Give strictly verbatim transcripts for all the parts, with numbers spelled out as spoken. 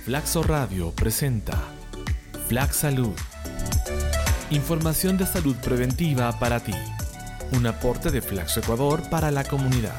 Flaxo Radio presenta Flax Salud. Información de salud preventiva para ti. Un aporte de Flaxo Ecuador para la comunidad.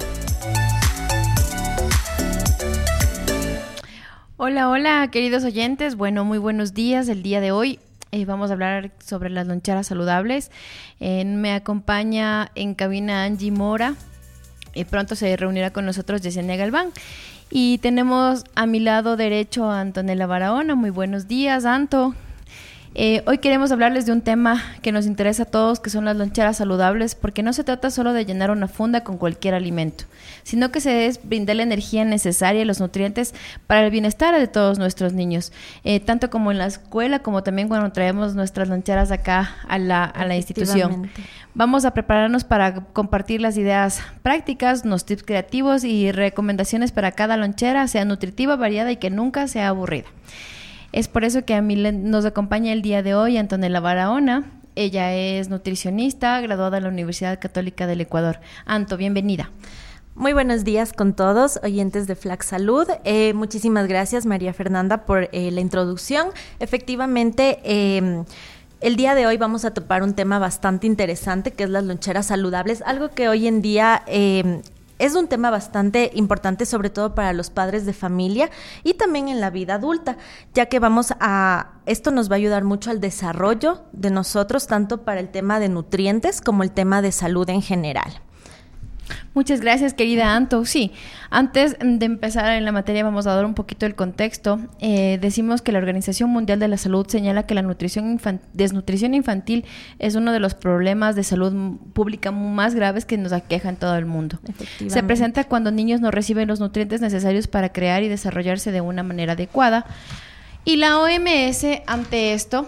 Hola, hola, queridos oyentes. Bueno, muy buenos días. El día de hoy eh, vamos a hablar sobre las loncheras saludables. Eh, me acompaña en cabina Angie Mora. Y pronto se reunirá con nosotros Yesenia Galván. Y tenemos a mi lado derecho a Antonella Barahona. Muy buenos días, Anto. Eh, hoy queremos hablarles de un tema que nos interesa a todos, que son las loncheras saludables, porque no se trata solo de llenar una funda con cualquier alimento, sino que se es brindar la energía necesaria y los nutrientes para el bienestar de todos nuestros niños, eh, tanto como en la escuela, como también cuando traemos nuestras loncheras acá a la, a la institución. Vamos a prepararnos para compartir las ideas prácticas, los tips creativos y recomendaciones para cada lonchera, sea nutritiva, variada y que nunca sea aburrida. Es por eso que a mí nos acompaña el día de hoy Antonella Barahona. Ella es nutricionista, graduada en la Universidad Católica del Ecuador. Anto, bienvenida. Muy buenos días con todos, oyentes de Flax Salud. Eh, muchísimas gracias, María Fernanda, por eh, la introducción. Efectivamente, eh, el día de hoy vamos a topar un tema bastante interesante, que es las loncheras saludables, algo que hoy en día Eh, es un tema bastante importante, sobre todo para los padres de familia y también en la vida adulta, ya que vamos a, esto nos va a ayudar mucho al desarrollo de nosotros, tanto para el tema de nutrientes como el tema de salud en general. Muchas gracias, querida Anto. Sí, antes de empezar en la materia vamos a dar un poquito el contexto. Eh, decimos que la Organización Mundial de la Salud señala que la nutrición infan- desnutrición infantil es uno de los problemas de salud pública más graves que nos aquejan en todo el mundo. Se presenta cuando niños no reciben los nutrientes necesarios para crear y desarrollarse de una manera adecuada. Y la O M S, ante esto,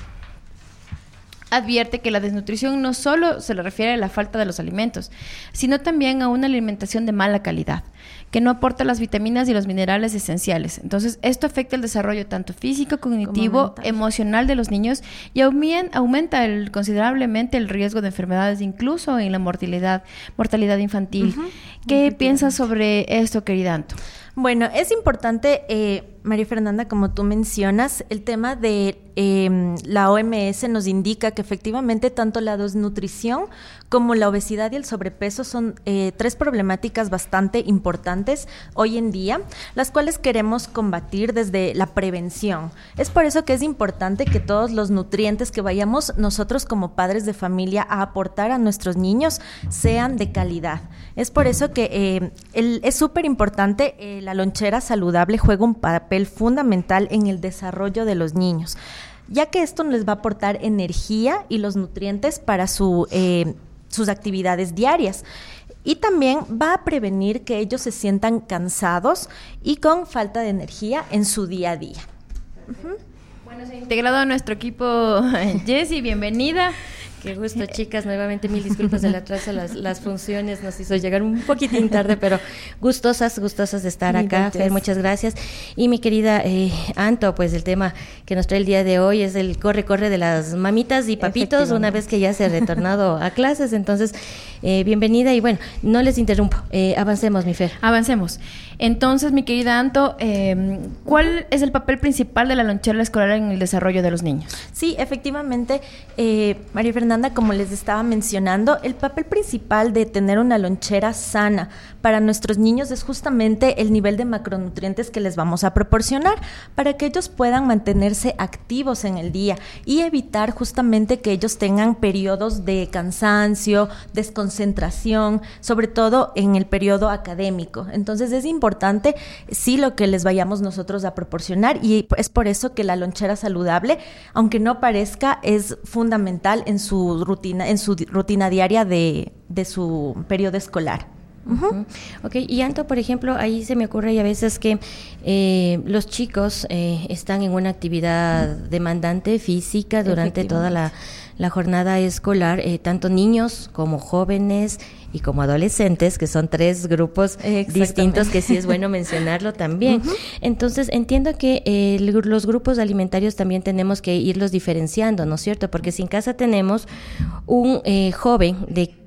advierte que la desnutrición no solo se le refiere a la falta de los alimentos, sino también a una alimentación de mala calidad, que no aporta las vitaminas y los minerales esenciales. Entonces, esto afecta el desarrollo tanto físico, cognitivo, emocional de los niños y aumenta el, considerablemente el riesgo de enfermedades, incluso en la mortalidad, mortalidad infantil. Uh-huh. ¿Qué piensas sobre esto, querida Anto? Bueno, es importante, eh, María Fernanda, como tú mencionas, el tema de eh, la O M S nos indica que efectivamente tanto la desnutrición como la obesidad y el sobrepeso son eh, tres problemáticas bastante importantes hoy en día, las cuales queremos combatir desde la prevención. Es por eso que es importante que todos los nutrientes que vayamos nosotros como padres de familia a aportar a nuestros niños sean de calidad. Es por eso que eh, el, es súper importante, eh, la lonchera saludable juega un papel fundamental en el desarrollo de los niños, ya que esto les va a aportar energía y los nutrientes para su, eh, sus actividades diarias. Y también va a prevenir que ellos se sientan cansados y con falta de energía en su día a día. Uh-huh. Bueno, se ha integrado a nuestro equipo Jessie, bienvenida. Qué gusto, chicas. Nuevamente mil disculpas del atraso. Las, las funciones nos hizo llegar un poquitín tarde, pero gustosas, gustosas de estar acá. Fer, muchas gracias. Y mi querida eh, Anto, pues el tema que nos trae el día de hoy es el corre-corre de las mamitas y papitos una vez que ya se ha retornado a clases. Entonces, eh, bienvenida y bueno, no les interrumpo. Eh, avancemos, mi Fer. Avancemos. Entonces, mi querida Anto, eh, ¿cuál es el papel principal de la lonchera escolar en el desarrollo de los niños? Sí, efectivamente, eh, María Fernanda, como les estaba mencionando, el papel principal de tener una lonchera sana para nuestros niños es justamente el nivel de macronutrientes que les vamos a proporcionar para que ellos puedan mantenerse activos en el día y evitar justamente que ellos tengan periodos de cansancio, desconcentración, sobre todo en el periodo académico. Entonces es importante sí lo que les vayamos nosotros a proporcionar y es por eso que la lonchera saludable, aunque no parezca, es fundamental en su rutina, en su rutina diaria de, de su periodo escolar. Uh-huh. Ok, y Anto, por ejemplo, ahí se me ocurre a veces que eh, los chicos eh, están en una actividad demandante física durante toda la, la jornada escolar, eh, tanto niños como jóvenes y como adolescentes, que son tres grupos distintos que sí es bueno mencionarlo también. Uh-huh. Entonces, entiendo que eh, los grupos alimentarios también tenemos que irlos diferenciando, ¿no es cierto? Porque si en casa tenemos un eh, joven de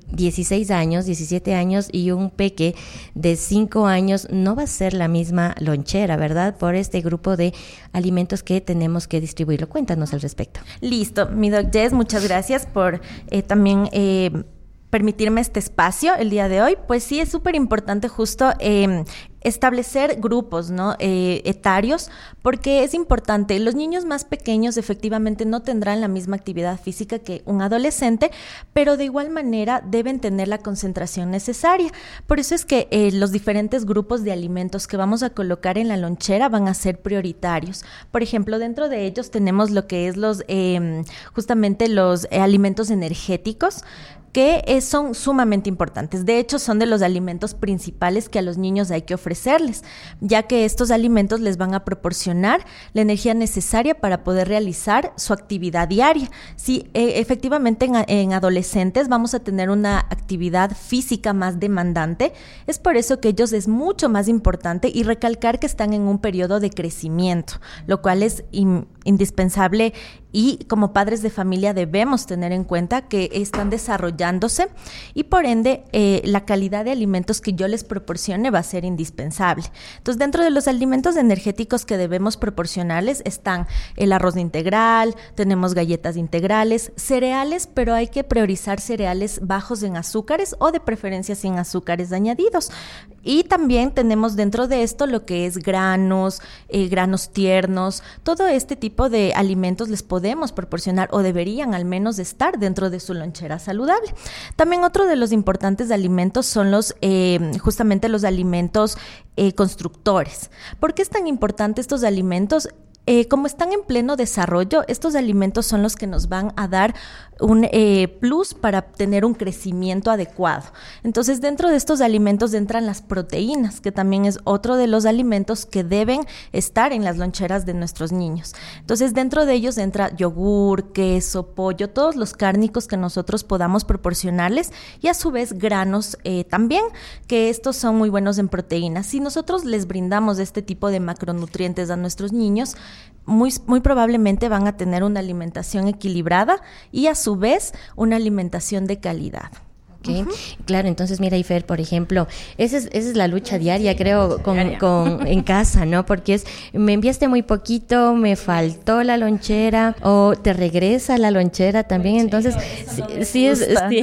dieciséis años, diecisiete años y un peque de cinco años, no va a ser la misma lonchera, ¿verdad? Por este grupo de alimentos que tenemos que distribuirlo. Cuéntanos al respecto. Listo, mi doc Jess, muchas gracias por eh, también eh, permitirme este espacio el día de hoy. Pues sí, es súper importante justo eh, establecer grupos, ¿no? eh, etarios, porque es importante. Los niños más pequeños efectivamente no tendrán la misma actividad física que un adolescente, pero de igual manera deben tener la concentración necesaria. Por eso es que eh, los diferentes grupos de alimentos que vamos a colocar en la lonchera van a ser prioritarios. Por ejemplo, dentro de ellos tenemos lo que es los eh, justamente los eh, alimentos energéticos, que eh, son sumamente importantes. De hecho, son de los alimentos principales que a los niños hay que ofrecerles, ya que estos alimentos les van a proporcionar la energía necesaria para poder realizar su actividad diaria. Sí, eh, efectivamente en, en adolescentes vamos a tener una actividad física más demandante. Es por eso que ellos es mucho más importante y recalcar que están en un periodo de crecimiento, lo cual es in, indispensable. Y como padres de familia debemos tener en cuenta que están desarrollándose y por ende eh, la calidad de alimentos que yo les proporcione va a ser indispensable. Entonces, dentro de los alimentos energéticos que debemos proporcionarles están el arroz integral, tenemos galletas integrales, cereales, pero hay que priorizar cereales bajos en azúcares o de preferencia sin azúcares añadidos. Y también tenemos dentro de esto lo que es granos, eh, granos tiernos, todo este tipo de alimentos les podemos proporcionar o deberían al menos estar dentro de su lonchera saludable. También otro de los importantes alimentos son los eh, justamente los alimentos eh, constructores. ¿Por qué es tan importante estos alimentos? Eh, como están en pleno desarrollo, estos alimentos son los que nos van a dar un eh, plus para tener un crecimiento adecuado. Entonces, dentro de estos alimentos entran las proteínas, que también es otro de los alimentos que deben estar en las loncheras de nuestros niños. Entonces, dentro de ellos entra yogur, queso, pollo, todos los cárnicos que nosotros podamos proporcionarles y a su vez granos eh, también, que estos son muy buenos en proteínas. Si nosotros les brindamos este tipo de macronutrientes a nuestros niños, Muy, muy probablemente van a tener una alimentación equilibrada y a su vez una alimentación de calidad. Okay. Uh-huh. Claro, entonces mira, Ifer, por ejemplo, esa es, esa es la lucha diaria, creo, con, diaria. con en casa, ¿no? Porque es, me enviaste muy poquito, me faltó la lonchera, o te regresa la lonchera también, sí, entonces, sí, no sí es, sí,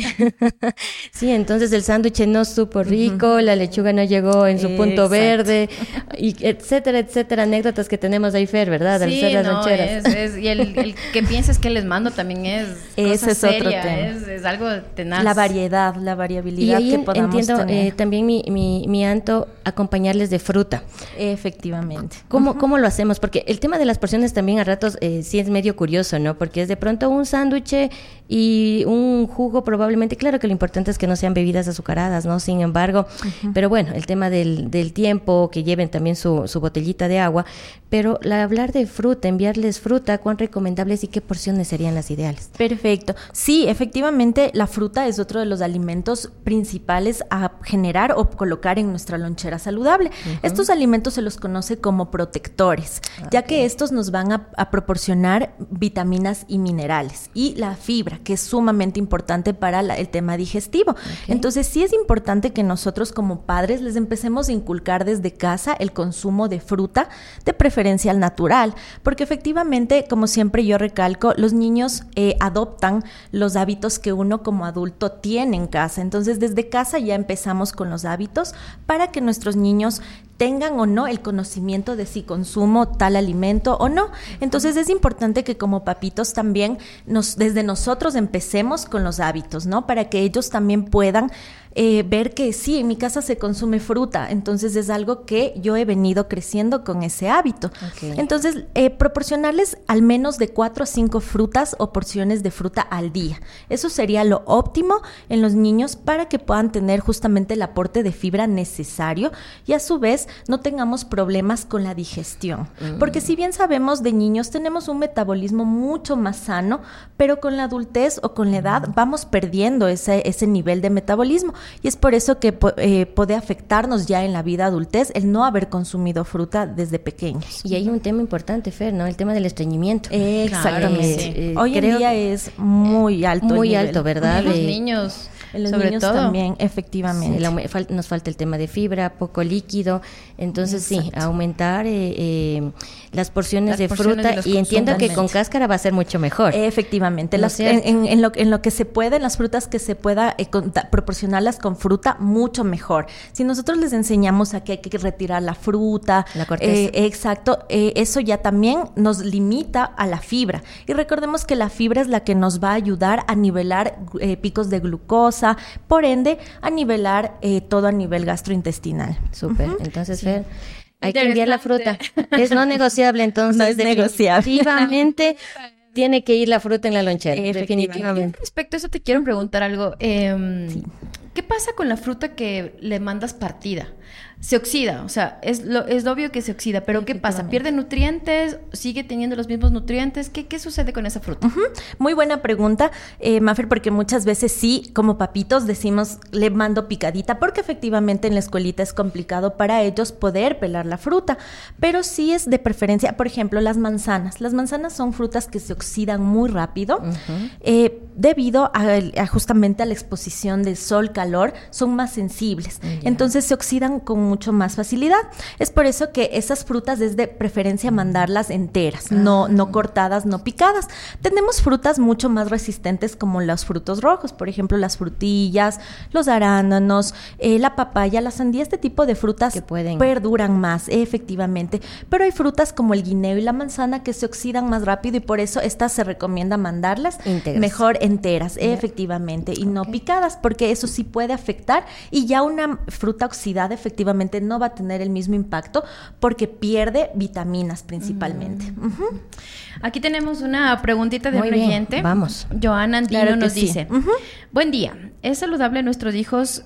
sí, entonces el sándwich no supo rico, uh-huh. la lechuga no llegó en su punto Exacto. verde, y etcétera, etcétera, anécdotas que tenemos ahí, Fer, ¿verdad? Al sí, ser las no, loncheras. Es, es, y el, el que piensas que les mando también es Ese es seria, otro tema. Es, es algo tenaz. La variedad, la variabilidad y ahí que podamos entiendo, tener. Eh, también mi, mi, mi Anto, acompañarles de fruta. Efectivamente. ¿Cómo, uh-huh. ¿Cómo lo hacemos? Porque el tema de las porciones también a ratos eh, sí es medio curioso, ¿no? Porque es de pronto un sándwich y un jugo probablemente. Claro que lo importante es que no sean bebidas azucaradas, ¿no? Sin embargo, uh-huh. pero bueno, el tema del, del tiempo, que lleven también su, su botellita de agua. Pero la, hablar de fruta, enviarles fruta, ¿cuán recomendables y qué porciones serían las ideales? Perfecto. Sí, efectivamente, la fruta es otro de los alimentos principales a generar o colocar en nuestra lonchera saludable. Uh-huh. Estos alimentos se los conoce como protectores, okay. ya que estos nos van a, a proporcionar vitaminas y minerales y la fibra, que es sumamente importante para la, el tema digestivo. Okay. Entonces, sí es importante que nosotros como padres les empecemos a inculcar desde casa el consumo de fruta, de preferencia al natural, porque efectivamente, como siempre yo recalco, los niños eh, adoptan los hábitos que uno como adulto tiene en casa. Entonces, desde casa ya empezamos con los hábitos para que nuestros niños tengan o no el conocimiento de si consumo tal alimento o no. Entonces, es importante que como papitos también nos, desde nosotros empecemos con los hábitos, ¿no? Para que ellos también puedan eh, ver que sí, en mi casa se consume fruta, entonces es algo que yo he venido creciendo con ese hábito. Okay. Entonces, eh, proporcionarles al menos de cuatro a cinco frutas o porciones de fruta al día. Eso sería lo óptimo en los niños para que puedan tener justamente el aporte de fibra necesario y a su vez no tengamos problemas con la digestión. Mm. Porque si bien sabemos de niños tenemos un metabolismo mucho más sano, pero con la adultez o con la edad vamos perdiendo ese, ese nivel de metabolismo. Y es por eso que eh, puede afectarnos ya en la vida adultez el no haber consumido fruta desde pequeños. Y hay un tema importante, Fer, ¿no? El tema del estreñimiento. Exactamente. Claro, sí. eh, Hoy en día es muy alto. Muy alto, ¿verdad? Los niños En los sobre niños todo. también, efectivamente. Sí, la, fal, nos falta el tema de fibra, poco líquido, entonces Exacto. sí, aumentar eh, eh, las porciones las de porciones fruta de y entiendo que con cáscara va a ser mucho mejor. Efectivamente, ¿No las, en, en, en, lo, en lo que se puede, en las frutas que se pueda eh, con, da, proporcionarlas con fruta, mucho mejor. Si nosotros les enseñamos a que hay que retirar la fruta, la corteza. Eh, exacto, eh, eso ya también nos limita a la fibra. Y recordemos que la fibra es la que nos va a ayudar a nivelar eh, picos de glucosa, por ende, a nivelar eh, todo a nivel gastrointestinal. Súper, uh-huh. entonces, sí. Fer, hay que enviar la fruta. Es no negociable, entonces. No es negociable. Definitivamente tiene que ir la fruta en la lonchera, definitivamente. Respecto a eso te quiero preguntar algo. Eh, sí. ¿Qué pasa con la fruta que le mandas partida? Se oxida, o sea, es, lo, es obvio que se oxida, pero ¿qué pasa? ¿Pierde nutrientes? ¿Sigue teniendo los mismos nutrientes? ¿Qué, qué sucede con esa fruta? Uh-huh. Muy buena pregunta, eh, Mafer, porque muchas veces sí, como papitos, decimos, le mando picadita, porque efectivamente en la escuelita es complicado para ellos poder pelar la fruta, pero sí es de preferencia, por ejemplo, las manzanas. Las manzanas son frutas que se oxidan muy rápido, uh-huh. eh, debido a, a justamente a la exposición del sol, calor, son más sensibles. Yeah. Entonces se oxidan con mucho más facilidad. Es por eso que esas frutas es de preferencia mandarlas enteras, ah. no, no cortadas, no picadas. Tenemos frutas mucho más resistentes como los frutos rojos, por ejemplo, las frutillas, los arándanos, eh, la papaya, la sandía, este tipo de frutas que pueden perduran más, efectivamente. Pero hay frutas como el guineo y la manzana que se oxidan más rápido y por eso estas se recomienda mandarlas Integras. mejor enteras, yeah. efectivamente, y okay. no picadas, porque eso sí puede afectar y ya una fruta oxidada efectivamente no va a tener el mismo impacto porque pierde vitaminas principalmente. Mm. Uh-huh. Aquí tenemos una preguntita de Muy un bien. oyente. Vamos. Joana Andino claro nos sí. dice, uh-huh. buen día, ¿es saludable a nuestros hijos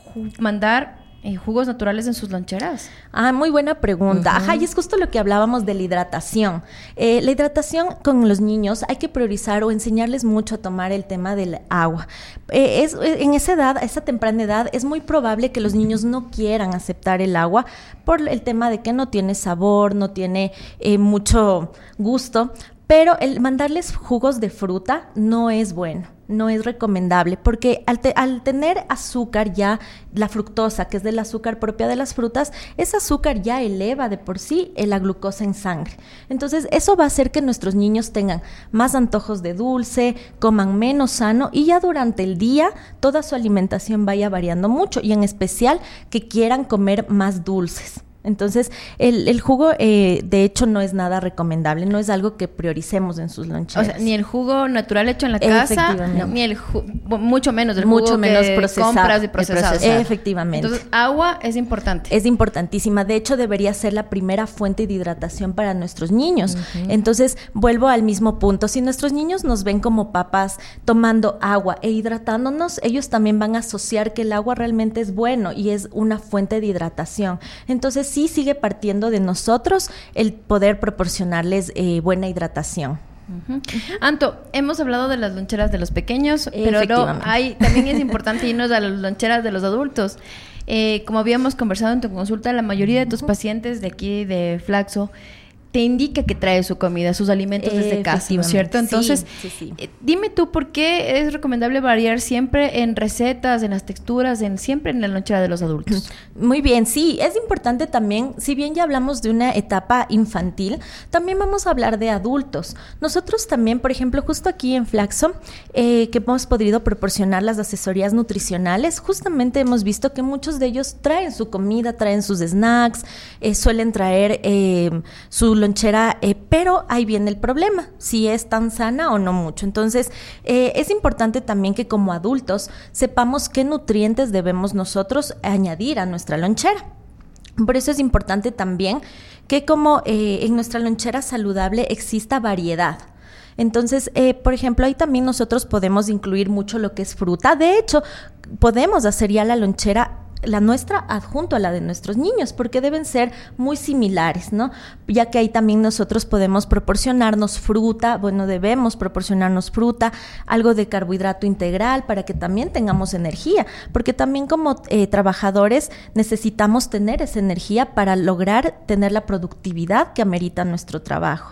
mandar eh, jugos naturales en sus loncheras? Ah, muy buena pregunta. Uh-huh. Ajá, y es justo lo que hablábamos de la hidratación. Eh, la hidratación con los niños hay que priorizar o enseñarles mucho a tomar el tema del agua. Eh, es, en esa edad, a esa temprana edad, es muy probable que los niños no quieran aceptar el agua por el tema de que no tiene sabor, no tiene eh, mucho gusto, pero el mandarles jugos de fruta no es bueno. No es recomendable porque al, te, al tener azúcar ya, la fructosa, que es del azúcar propia de las frutas, ese azúcar ya eleva de por sí la glucosa en sangre. Entonces eso va a hacer que nuestros niños tengan más antojos de dulce, coman menos sano y ya durante el día toda su alimentación vaya variando mucho y en especial que quieran comer más dulces. Entonces, el, el jugo, eh, de hecho, no es nada recomendable, no es algo que prioricemos en sus loncheras. O sea, ni el jugo natural hecho en la casa, no. ni el jugo, mucho menos el mucho jugo menos que procesado, compras de procesado. procesado. Efectivamente. Entonces, agua es importante. Es importantísima. De hecho, debería ser la primera fuente de hidratación para nuestros niños. Uh-huh. Entonces, vuelvo al mismo punto. Si nuestros niños nos ven como papás tomando agua e hidratándonos, ellos también van a asociar que el agua realmente es bueno y es una fuente de hidratación. Entonces, sí sigue partiendo de nosotros el poder proporcionarles eh, buena hidratación. Uh-huh. Uh-huh. Anto, hemos hablado de las loncheras de los pequeños, pero no, hay, también es importante irnos a las loncheras de los adultos. Eh, como habíamos conversado en tu consulta, la mayoría de tus uh-huh. pacientes de aquí de Flaxo te indica que trae su comida, sus alimentos desde casa, ¿no es cierto? Entonces, sí, sí, sí. Eh, dime tú, ¿por qué es recomendable variar siempre en recetas, en las texturas, en siempre en la lonchera de los adultos? Muy bien, sí, es importante también, si bien ya hablamos de una etapa infantil, también vamos a hablar de adultos. Nosotros también, por ejemplo, justo aquí en Flaxo, eh, que hemos podido proporcionar las asesorías nutricionales, justamente hemos visto que muchos de ellos traen su comida, traen sus snacks, eh, suelen traer eh, su lonchera, eh, pero ahí viene el problema, si es tan sana o no mucho. Entonces, eh, es importante también que como adultos sepamos qué nutrientes debemos nosotros añadir a nuestra lonchera. Por eso es importante también que como eh, en nuestra lonchera saludable exista variedad. Entonces, eh, por ejemplo, ahí también nosotros podemos incluir mucho lo que es fruta. De hecho, podemos hacer ya la lonchera la nuestra adjunto a la de nuestros niños, porque deben ser muy similares, ¿no? Ya que ahí también nosotros podemos proporcionarnos fruta, bueno, debemos proporcionarnos fruta, algo de carbohidrato integral para que también tengamos energía, porque también como eh, trabajadores necesitamos tener esa energía para lograr tener la productividad que amerita nuestro trabajo.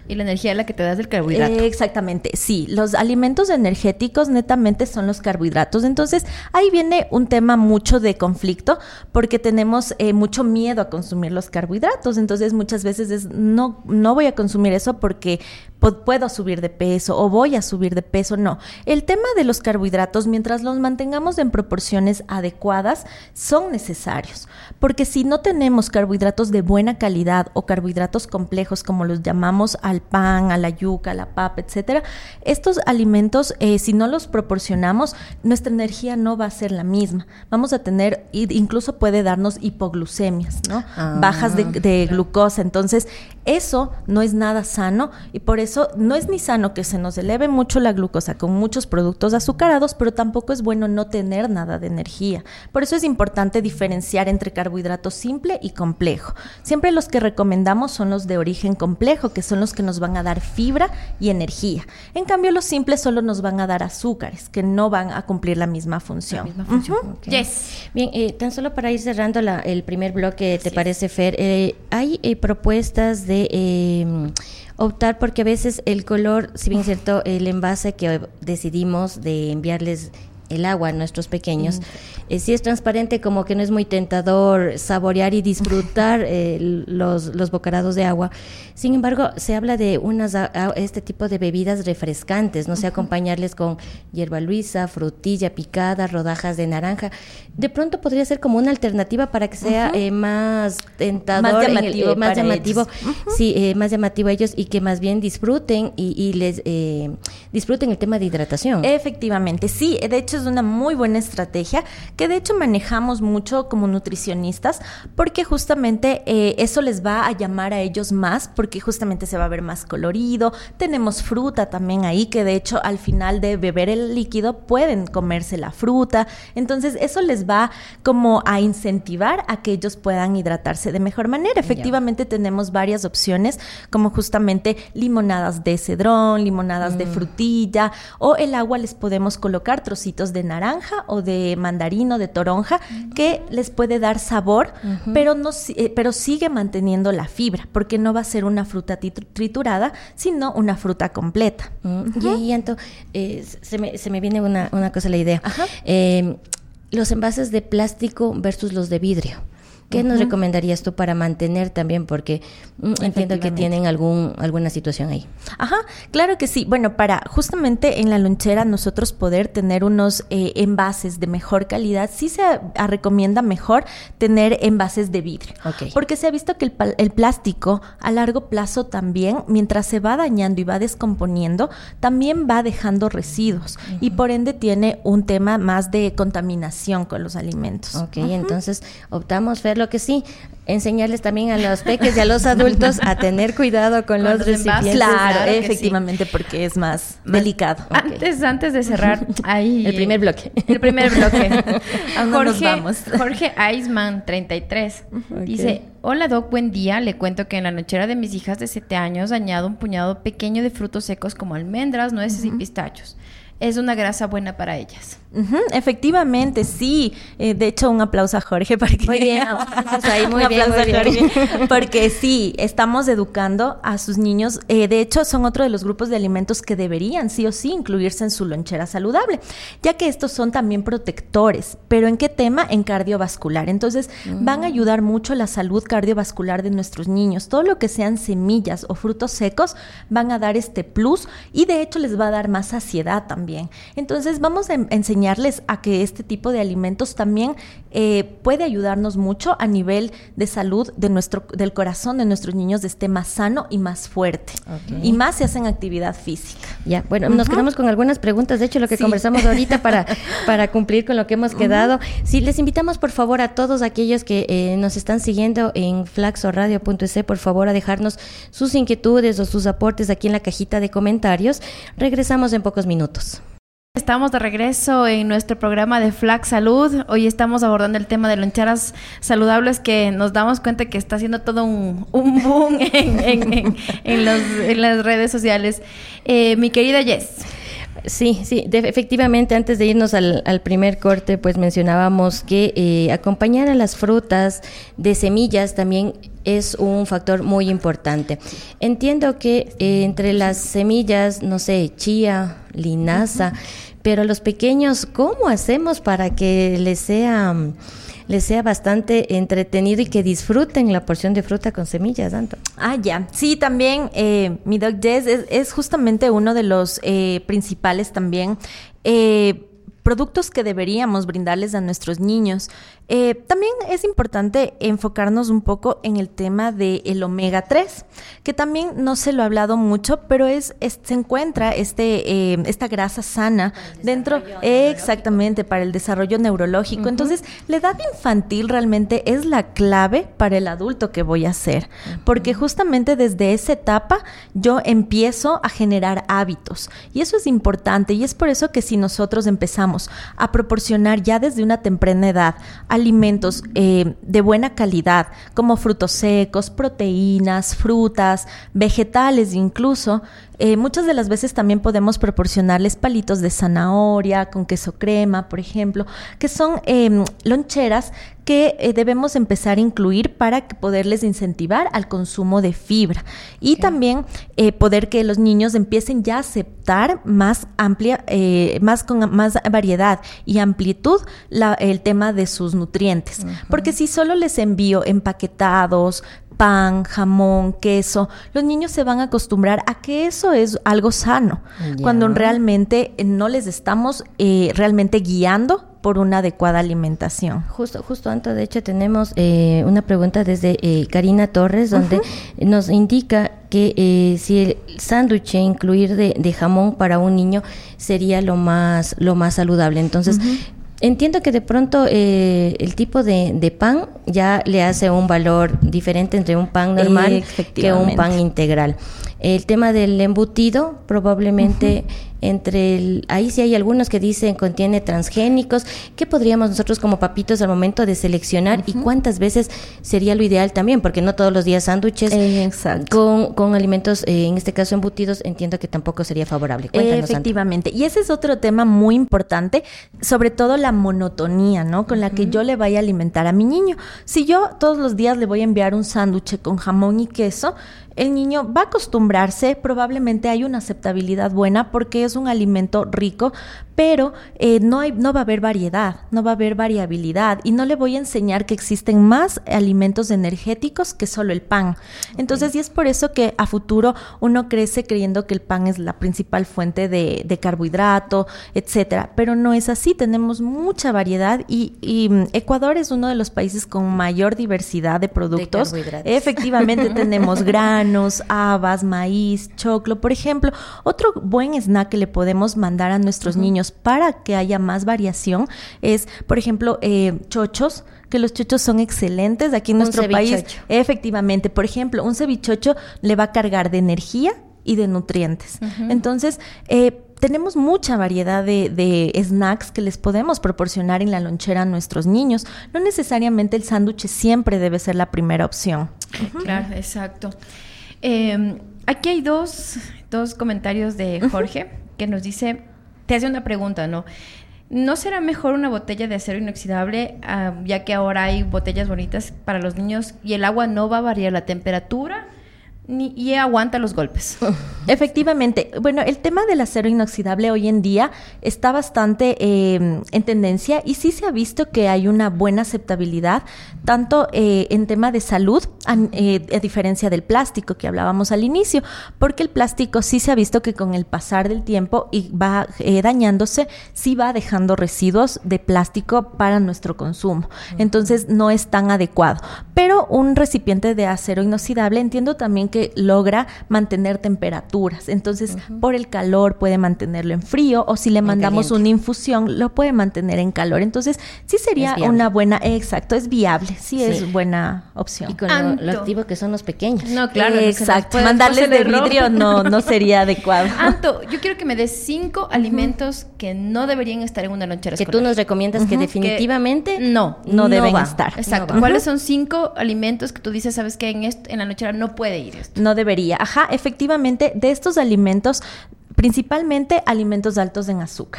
Y la energía es la que te das del carbohidrato. Eh, exactamente, sí. Los alimentos energéticos netamente son los carbohidratos. Entonces, ahí viene un tema mucho de conflicto porque tenemos eh, mucho miedo a consumir los carbohidratos. Entonces, muchas veces es, no, no voy a consumir eso porque puedo subir de peso o voy a subir de peso. No. El tema de los carbohidratos, mientras los mantengamos en proporciones adecuadas, son necesarios. Porque si no tenemos carbohidratos de buena calidad o carbohidratos complejos, como los llamamos al pan, a la yuca, a la papa, etcétera, estos alimentos, eh, si no los proporcionamos, nuestra energía no va a ser la misma. Vamos a tener, incluso puede darnos hipoglucemias, ¿no? Ah, bajas de, de glucosa. Entonces, eso no es nada sano y por eso no es ni sano que se nos eleve mucho la glucosa con muchos productos azucarados, pero tampoco es bueno no tener nada de energía. Por eso es importante diferenciar entre carbohidrato simple y complejo. Siempre los que recomendamos son los de origen complejo, que son los que nos van a dar fibra y energía. En cambio, los simples solo nos van a dar azúcares, que no van a cumplir la misma función. La misma función. Uh-huh. Okay. Yes. Bien, eh, tan solo para ir cerrando la, el primer bloque, ¿te sí. parece, Fer? Eh, hay eh, propuestas de eh, optar, porque a veces el color, si bien es cierto, el envase que decidimos de enviarles el agua a nuestros pequeños, mm. eh, si es transparente, como que no es muy tentador saborear y disfrutar eh, los, los bocarados de agua. Sin embargo, se habla de unas a, a, este tipo de bebidas refrescantes, no sé, uh-huh. acompañarles con hierba luisa, frutilla picada, rodajas de naranja. De pronto podría ser como una alternativa para que sea uh-huh. eh, más tentador, más llamativo, el, eh, más llamativo, uh-huh. sí, eh, más llamativo a ellos y que más bien disfruten y, y les eh, disfruten el tema de hidratación. Efectivamente, sí, de hecho es una muy buena estrategia que de hecho manejamos mucho como nutricionistas porque justamente eh, eso les va a llamar a ellos más porque justamente se va a ver más colorido. Tenemos fruta también ahí que de hecho al final de beber el líquido pueden comerse la fruta. Entonces eso les va como a incentivar a que ellos puedan hidratarse de mejor manera. Efectivamente yeah. tenemos varias opciones como justamente limonadas de cedrón, limonadas mm. de frutilla o el agua les podemos colocar trocitos de naranja o de mandarino, de toronja, uh-huh. que les puede dar sabor, uh-huh. pero no eh, pero sigue manteniendo la fibra, porque no va a ser una fruta triturada, sino una fruta completa. Uh-huh. Y ahí, Anto, eh, se, me, se me viene una, una cosa a la idea. Eh, los envases de plástico versus los de vidrio. ¿Qué uh-huh. nos recomendarías tú para mantener también? Porque mm, entiendo que tienen algún alguna situación ahí. Ajá, claro que sí. Bueno, para justamente en la lonchera nosotros poder tener unos eh, envases de mejor calidad, sí se a, a recomienda mejor tener envases de vidrio. Okay. Porque se ha visto que el, el plástico a largo plazo también, mientras se va dañando y va descomponiendo, también va dejando residuos uh-huh. y por ende tiene un tema más de contaminación con los alimentos. Ok, uh-huh. entonces optamos, Fer, lo que sí, enseñarles también a los peques y a los adultos a tener cuidado con, con los, los recipientes. Claro, claro efectivamente, sí. porque es más, más delicado. Antes, okay. antes de cerrar, ahí el primer bloque. El primer bloque. Aún no nos vamos. Jorge Eisman, treinta y tres, okay. dice: hola Doc, buen día. Le cuento que en la lonchera de mis hijas de siete años añado un puñado pequeño de frutos secos como almendras, nueces uh-huh. y pistachos. Es una grasa buena para ellas. Uh-huh, efectivamente, sí. Eh, de hecho, un aplauso a Jorge. Porque... Muy bien. Ahí, muy un bien, aplauso muy a bien. Jorge. Porque sí, estamos educando a sus niños. Eh, de hecho, son otro de los grupos de alimentos que deberían sí o sí incluirse en su lonchera saludable, ya que estos son también protectores. ¿Pero en qué tema? En cardiovascular. Entonces, uh-huh. van a ayudar mucho a la salud cardiovascular de nuestros niños. Todo lo que sean semillas o frutos secos van a dar este plus y de hecho les va a dar más saciedad también. Entonces vamos a enseñarles a que este tipo de alimentos también eh, puede ayudarnos mucho a nivel de salud de nuestro, del corazón de nuestros niños, de esté más sano y más fuerte. Okay. Y más si hacen actividad física. Ya, bueno, uh-huh. nos quedamos con algunas preguntas, de hecho lo que sí. conversamos ahorita para, para cumplir con lo que hemos quedado. Uh-huh. Sí, les invitamos por favor a todos aquellos que eh, nos están siguiendo en flaxoradio punto es, por favor a dejarnos sus inquietudes o sus aportes aquí en la cajita de comentarios. Regresamos en pocos minutos. Estamos de regreso en nuestro programa de Flax Salud. Hoy estamos abordando el tema de loncheras saludables, que nos damos cuenta que está haciendo todo un, un boom en, en, en, en, los, en las redes sociales. Eh, mi querida Jess. Sí, sí, de, efectivamente, antes de irnos al, al primer corte, pues mencionábamos que eh, acompañar a las frutas de semillas también es un factor muy importante. Entiendo que eh, entre las semillas, no sé, chía, linaza, uh-huh. pero a los pequeños, ¿cómo hacemos para que les sea, les sea bastante entretenido y que disfruten la porción de fruta con semillas, Anto? Ah, ya. Sí, también eh, mi Doc Jess es, es justamente uno de los eh, principales también eh, productos que deberíamos brindarles a nuestros niños. Eh, también es importante enfocarnos un poco en el tema del omega tres, que también no se lo ha hablado mucho, pero es, es se encuentra este eh, esta grasa sana dentro, eh, exactamente, para el desarrollo neurológico. Uh-huh. Entonces, la edad infantil realmente es la clave para el adulto que voy a ser, uh-huh. porque justamente desde esa etapa yo empiezo a generar hábitos, y eso es importante, y es por eso que si nosotros empezamos a proporcionar ya desde una temprana edad alimentos eh, de buena calidad, como frutos secos, proteínas, frutas, vegetales incluso, eh, muchas de las veces también podemos proporcionarles palitos de zanahoria con queso crema, por ejemplo, que son eh, loncheras que eh, debemos empezar a incluir para que poderles incentivar al consumo de fibra y okay. también eh, poder que los niños empiecen ya a aceptar más amplia, eh, más con más variedad y amplitud la, el tema de sus nutrientes, uh-huh. porque si solo les envío empaquetados, pan, jamón, queso, los niños se van a acostumbrar a que eso es algo sano, yeah. cuando realmente no les estamos eh, realmente guiando por una adecuada alimentación. Justo, justo antes, de hecho, tenemos eh, una pregunta desde eh, Karina Torres, donde uh-huh. nos indica que eh, si el sándwich incluir de, de jamón para un niño sería lo más, lo más saludable. Entonces, uh-huh. entiendo que de pronto eh, el tipo de, de pan ya le hace un valor diferente entre un pan normal eh, que un pan integral. El tema del embutido, probablemente uh-huh. entre el, ahí sí hay algunos que dicen contiene transgénicos. ¿Qué podríamos nosotros como papitos al momento de seleccionar uh-huh. y cuántas veces sería lo ideal también? Porque no todos los días sándwiches eh, con, con alimentos, eh, en este caso embutidos, entiendo que tampoco sería favorable. Cuéntanos, efectivamente, Santo. Y ese es otro tema muy importante, sobre todo la monotonía, ¿no? Con la uh-huh. que yo le vaya a alimentar a mi niño. Si yo todos los días le voy a enviar un sándwich con jamón y queso, el niño va a acostumbrarse, probablemente hay una aceptabilidad buena porque es un alimento rico, pero eh, no hay, no va a haber variedad, no va a haber variabilidad y no le voy a enseñar que existen más alimentos energéticos que solo el pan. Entonces, okay. y es por eso que a futuro uno crece creyendo que el pan es la principal fuente de, de carbohidrato, etcétera, pero no es así, tenemos mucha variedad y, y Ecuador es uno de los países con mayor diversidad de productos. De carbohidratos. Efectivamente, tenemos granos, habas, maíz, choclo, por ejemplo. Otro buen snack que le podemos mandar a nuestros uh-huh. niños para que haya más variación es, por ejemplo, eh, chochos, que los chochos son excelentes aquí en un nuestro país. Efectivamente, por ejemplo, un cevichocho le va a cargar de energía y de nutrientes. Uh-huh. Entonces, eh, tenemos mucha variedad de, de snacks que les podemos proporcionar en la lonchera a nuestros niños. No necesariamente el sándwich siempre debe ser la primera opción. Uh-huh. Claro, exacto. Eh, aquí hay dos, dos comentarios de Jorge uh-huh. que nos dice, te hace una pregunta, ¿no? ¿No será mejor una botella de acero inoxidable, uh, ya que ahora hay botellas bonitas para los niños y el agua no va a variar la temperatura ni, y aguanta los golpes? Efectivamente. Bueno, el tema del acero inoxidable hoy en día está bastante eh, en tendencia y sí se ha visto que hay una buena aceptabilidad, tanto eh, en tema de salud, a, eh, a diferencia del plástico que hablábamos al inicio, porque el plástico sí se ha visto que con el pasar del tiempo y va eh, dañándose, sí va dejando residuos de plástico para nuestro consumo. Entonces no es tan adecuado. Pero un recipiente de acero inoxidable entiendo también que logra mantener temperaturas. Entonces, uh-huh. por el calor puede mantenerlo en frío o si le mandamos una infusión, lo puede mantener en calor. Entonces, sí sería una buena, exacto, es viable, sí, sí. es buena opción. Y con lo, lo activo que son los pequeños. No, claro. Eh, exacto, mandarles de vidrio no, no sería adecuado. Anto, yo quiero que me des cinco uh-huh. alimentos que no deberían estar en una lonchera que escolar. tú nos recomiendas uh-huh. que definitivamente que no, no, no deben va. estar. Exacto. No ¿Cuáles son cinco alimentos que tú dices, sabes que en, esto, en la lonchera no puede ir esto? No debería. Ajá, efectivamente, de estos alimentos, principalmente alimentos altos en azúcar.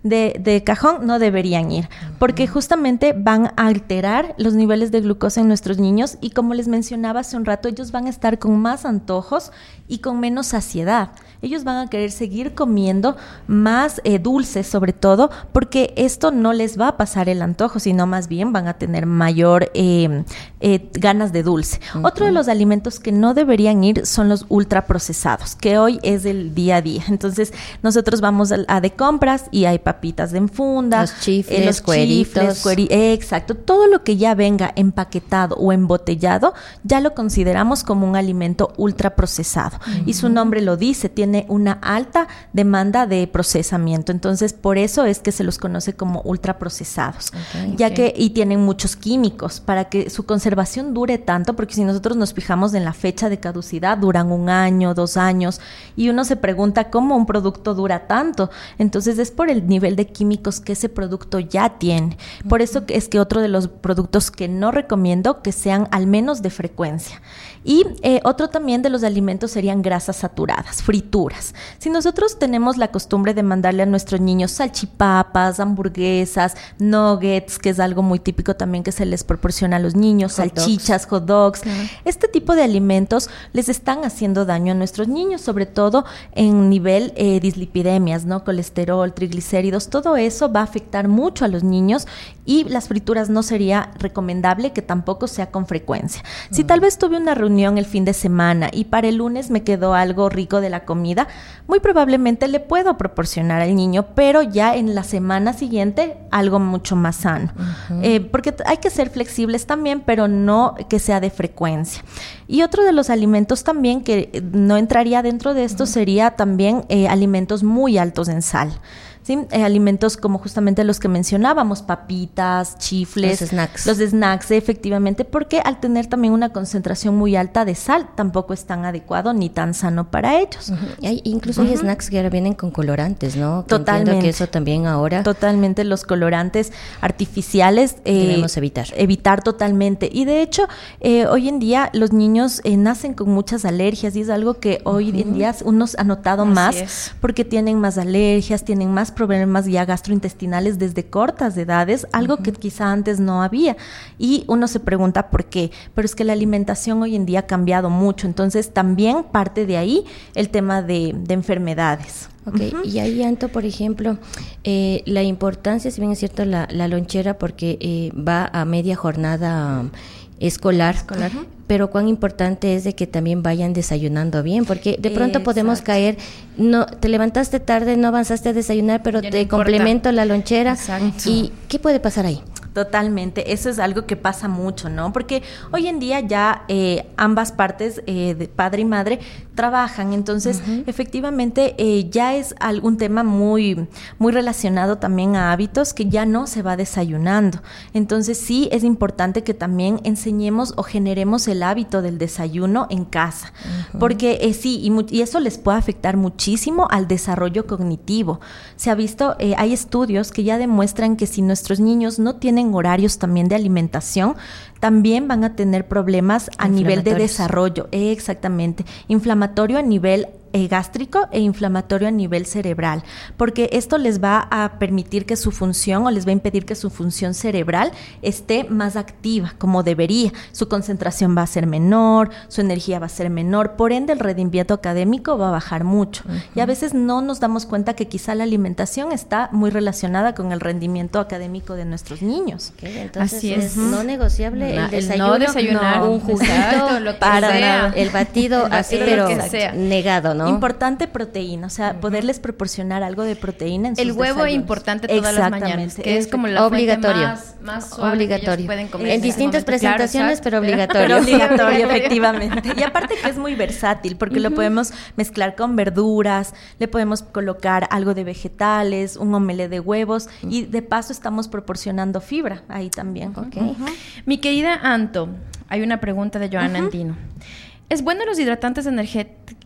de, de cajón no deberían ir, porque justamente van a alterar los niveles de glucosa en nuestros niños y, como les mencionaba hace un rato, ellos van a estar con más antojos y con menos saciedad. Ellos van a querer seguir comiendo más eh, dulces, sobre todo, porque esto no les va a pasar el antojo, sino más bien van a tener mayor eh, eh, ganas de dulce. Uh-huh. Otro de los alimentos que no deberían ir son los ultraprocesados, que hoy es el día a día. Entonces, nosotros vamos a, a de compras y hay papitas de enfunda, los chifles, eh, los cueritos. Chifles, cueri- eh, exacto. Todo lo que ya venga empaquetado o embotellado, ya lo consideramos como un alimento ultraprocesado. Uh-huh. Y su nombre lo dice, tiene una alta demanda de procesamiento. Entonces, por eso es que se los conoce como ultraprocesados. Okay, ya okay. que, y tienen muchos químicos para que su conservación dure tanto, porque si nosotros nos fijamos en la fecha de caducidad, duran un año, dos años, y uno se pregunta cómo un producto dura tanto. Entonces, es por el nivel de químicos que ese producto ya tiene. Por uh-huh. eso es que otro de los productos que no recomiendo que sean al menos de frecuencia. Y eh, otro también de los alimentos serían grasas saturadas, frituras. Si nosotros tenemos la costumbre de mandarle a nuestros niños salchipapas, hamburguesas, nuggets, que es algo muy típico también que se les proporciona a los niños, hot salchichas, dogs. hot dogs, claro. Este tipo de alimentos les están haciendo daño a nuestros niños, sobre todo en nivel eh, dislipidemias, ¿no? Colesterol, triglicéridos, todo eso va a afectar mucho a los niños, y las frituras no sería recomendable que tampoco sea con frecuencia. Mm. Si tal vez tuve una reunión el fin de semana y para el lunes me quedó algo rico de la comida, muy probablemente le puedo proporcionar al niño, pero ya en la semana siguiente algo mucho más sano. Uh-huh. Eh, porque hay que ser flexibles también, pero no que sea de frecuencia. Y otro de los alimentos también que no entraría dentro de esto uh-huh. sería también eh, alimentos muy altos en sal. ¿Sí? Eh, alimentos como justamente los que mencionábamos, papitas, chifles, los snacks. Los snacks, efectivamente, porque al tener también una concentración muy alta de sal, tampoco es tan adecuado ni tan sano para ellos. Uh-huh. Hay, incluso uh-huh. hay snacks que ahora vienen con colorantes, ¿no? Que Totalmente. Entiendo que eso también ahora... Totalmente, los colorantes artificiales... Eh, debemos evitar. Evitar totalmente. Y de hecho, eh, hoy en día los niños eh, nacen con muchas alergias, y es algo que hoy uh-huh. en día uno ha notado Así más, es. porque tienen más alergias, tienen más problemas ya gastrointestinales desde cortas edades, algo uh-huh. que quizá antes no había, y uno se pregunta por qué, pero es que la alimentación hoy en día ha cambiado mucho, entonces también parte de ahí el tema de, de enfermedades. Ok, uh-huh. y ahí, Anto, por ejemplo, eh, la importancia, si bien es cierto, la, la lonchera, porque eh, va a media jornada um, escolar, escolar. Uh-huh. Pero cuán importante es de que también vayan desayunando bien, porque de pronto Exacto. podemos caer, no, te levantaste tarde, no avanzaste a desayunar, pero ya te no complemento la lonchera. Exacto. ¿Y qué puede pasar ahí? Totalmente, eso es algo que pasa mucho, ¿no? Porque hoy en día ya eh, ambas partes, eh, de padre y madre, trabajan, entonces uh-huh. efectivamente eh, ya es algún tema muy, muy relacionado también a hábitos que ya no se va desayunando. Entonces sí es importante que también enseñemos o generemos el hábito del desayuno en casa, uh-huh. porque eh, sí, y, mu- y eso les puede afectar muchísimo al desarrollo cognitivo. Se ha visto, eh, hay estudios que ya demuestran que si nuestros niños no tienen horarios también de alimentación, también van a tener problemas a nivel de desarrollo, eh, exactamente, inflamatorio a nivel eh, gástrico e inflamatorio a nivel cerebral, porque esto les va a permitir que su función, o les va a impedir que su función cerebral esté más activa como debería, su concentración va a ser menor, su energía va a ser menor, por ende el rendimiento académico va a bajar mucho, uh-huh. y a veces no nos damos cuenta que quizá la alimentación está muy relacionada con el rendimiento académico de nuestros niños. Okay, entonces Así es, es. no negociable No, el desayuno, no desayunar, no, un juguito, exacto, lo que para sea. el batido El así, batido, pero lo que sea. negado, ¿no? Importante proteína, o sea, uh-huh. poderles proporcionar algo de proteína en sus El huevo desayunos. importante todas las mañanas, que es como la obligatorio, más, más suave obligatorio. que ellos pueden comer en en distintas momento. presentaciones, Claro, pero obligatorio. Pero obligatorio, efectivamente. Y aparte que es muy versátil, porque uh-huh. lo podemos mezclar con verduras, le podemos colocar algo de vegetales, un omelette de huevos, uh-huh. y de paso estamos proporcionando fibra ahí también. Okay. Uh-huh. Mi querida Anto, hay una pregunta de Joana uh-huh. Antino. ¿Es bueno los hidratantes energéticos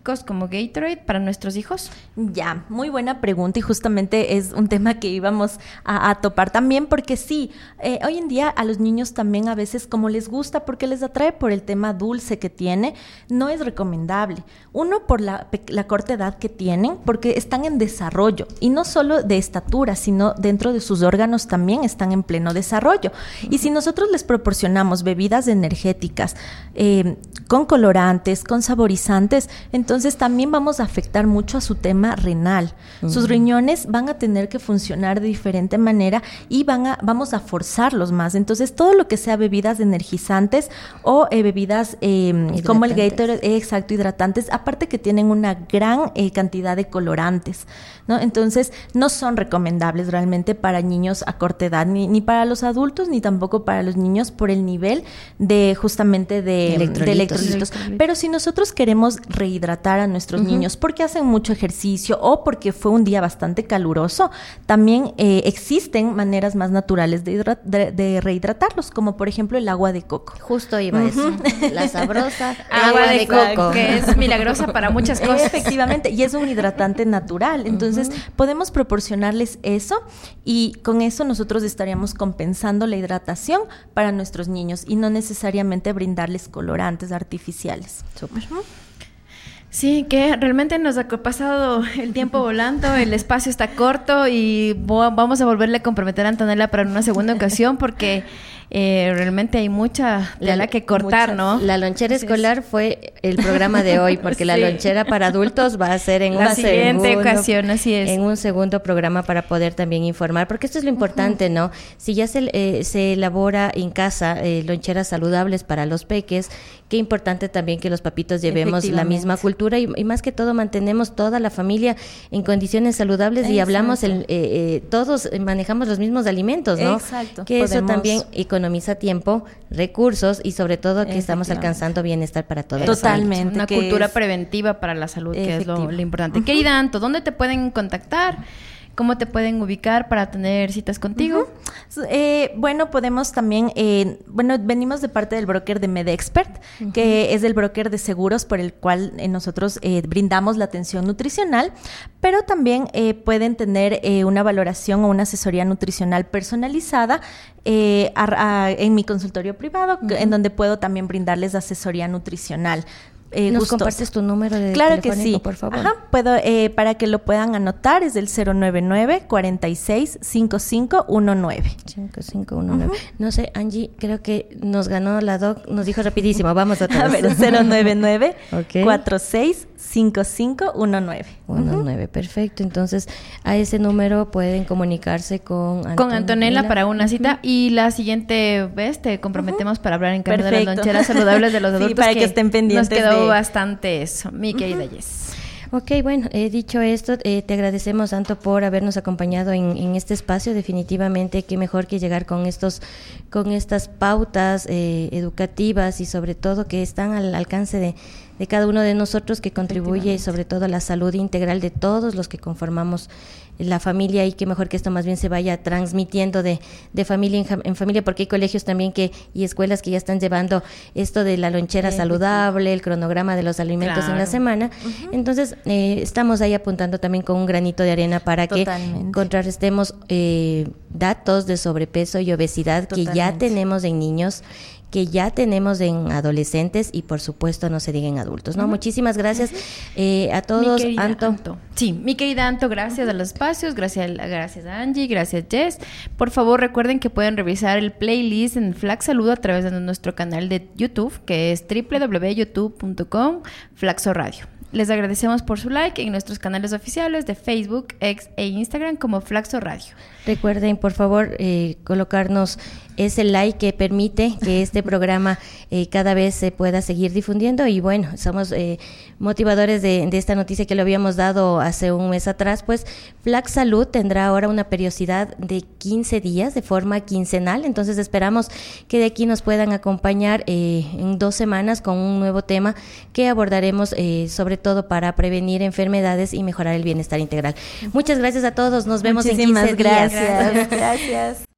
básicos como Gatorade para nuestros hijos? Ya, muy buena pregunta y justamente es un tema que íbamos a, a topar también porque sí, eh, hoy en día a los niños también a veces como les gusta porque les atrae por el tema dulce que tiene, no es recomendable. Uno, por la, la corta edad que tienen, porque están en desarrollo y no solo de estatura, sino dentro de sus órganos también están en pleno desarrollo. Y si nosotros les proporcionamos bebidas energéticas eh, con colorantes, con saborizantes, entonces también vamos a afectar mucho a su tema renal. Uh-huh. Sus riñones van a tener que funcionar de diferente manera y van a, vamos a forzarlos más. Entonces todo lo que sea bebidas energizantes o eh, bebidas eh, como el Gatorade, eh, exacto, hidratantes, aparte que tienen una gran eh, cantidad de colorantes, ¿no? Entonces no son recomendables realmente para niños a corta edad, ni, ni para los adultos, ni tampoco para los niños por el nivel de justamente de electrolitos. De electrolitos. Pero si nosotros queremos rehidratar a nuestros uh-huh. niños porque hacen mucho ejercicio o porque fue un día bastante caluroso, también eh, existen maneras más naturales de, hidrat- de, de rehidratarlos, como por ejemplo el agua de coco. Justo iba uh-huh. a eso, la sabrosa agua, agua de, de coco, coco, que es milagrosa para muchas cosas. Efectivamente, y es un hidratante natural, entonces uh-huh. podemos proporcionarles eso y con eso nosotros estaríamos compensando la hidratación para nuestros niños y no necesariamente brindarles colorantes artificiales. Súper. Uh-huh. Sí, que realmente nos ha pasado el tiempo volando, el espacio está corto y bo- vamos a volverle a comprometer a Antonella para una segunda ocasión porque eh, realmente hay mucha tela que cortar, muchas. ¿No? La lonchera Así escolar es. Fue el programa de hoy porque sí. La lonchera para adultos va a ser en la un siguiente segundo, ocasión, así es. En un segundo programa para poder también informar, porque esto es lo importante, uh-huh. ¿no? Si ya se, eh, se elabora en casa eh, loncheras saludables para los peques, qué importante también que los papitos llevemos la misma cultura y, y más que todo mantenemos toda la familia en condiciones saludables. Exacto. Y hablamos, el, eh, eh, todos manejamos los mismos alimentos, ¿no? Exacto. Que Podemos... eso también economiza tiempo, recursos y sobre todo que estamos alcanzando bienestar para todos. Totalmente. Una cultura es... preventiva para la salud, que es lo, lo importante. Uh-huh. Querida Anto, ¿dónde te pueden contactar? ¿Cómo te pueden ubicar para tener citas contigo? Uh-huh. Eh, bueno, podemos también, eh, bueno, venimos de parte del broker de MedExpert, uh-huh. que es el broker de seguros por el cual eh, nosotros eh, brindamos la atención nutricional, pero también eh, pueden tener eh, una valoración o una asesoría nutricional personalizada eh, a, a, en mi consultorio privado, uh-huh. en donde puedo también brindarles asesoría nutricional. Eh, ¿Nos gustosa. Compartes tu número de claro que sí, por favor? Ajá, puedo, eh, para que lo puedan anotar, es el cero nueve nueve, cuarenta y seis, cincuenta y cinco diecinueve. cincuenta y cinco diecinueve. Uh-huh. No sé, Angie, creo que nos ganó la doc, nos dijo rapidísimo, vamos a A ver, cero nueve nueve, okay. cuarenta y seis, cincuenta y cinco diecinueve. diecinueve, uh-huh. Perfecto. Entonces, a ese número pueden comunicarse con Antonella. Con Antonella para una cita uh-huh. y la siguiente vez te comprometemos uh-huh. para hablar en cambio de las loncheras saludables de los adultos. Sí, para que, que estén pendientes. Nos quedó de... bastante eso, mi querida uh-huh. Jess. Ok, bueno, eh, dicho esto, eh, te agradecemos tanto por habernos acompañado en, en este espacio. Definitivamente, qué mejor que llegar con estos, con estas pautas eh, educativas y sobre todo que están al alcance de, de cada uno de nosotros, que contribuye sobre todo a la salud integral de todos los que conformamos la familia, y qué mejor que esto más bien se vaya transmitiendo de, de familia en, en familia, porque hay colegios también que y escuelas que ya están llevando esto de la lonchera sí, saludable, el cronograma de los alimentos claro. en la semana. Uh-huh. Entonces, eh, estamos ahí apuntando también con un granito de arena para Totalmente. que contrarrestemos eh, datos de sobrepeso y obesidad Totalmente. que ya tenemos en niños, que ya tenemos en adolescentes y por supuesto no se diga en adultos, ¿no? Uh-huh. Muchísimas gracias uh-huh. eh, a todos, Anto. Anto. Sí, mi querida Anto, gracias a los espacios, gracias, gracias a Angie, gracias Jess. Por favor, recuerden que pueden revisar el playlist en Flax Salud a través de nuestro canal de YouTube, que es doble u doble u doble u punto youtube punto com Flaxo Radio. Les agradecemos por su like en nuestros canales oficiales de Facebook, X e Instagram como Flaxo Radio. Recuerden, por favor, eh, colocarnos ese like que permite que este programa eh, cada vez se pueda seguir difundiendo. Y bueno, somos eh, motivadores de, de esta noticia que lo habíamos dado hace un mes atrás. Pues Flax Salud tendrá ahora una periodicidad de quince días de forma quincenal. Entonces esperamos que de aquí nos puedan acompañar eh, en dos semanas con un nuevo tema que abordaremos eh, sobre todo para prevenir enfermedades y mejorar el bienestar integral. Muchas gracias a todos. Nos vemos Muchísimas en quince días. Gracias. Gracias.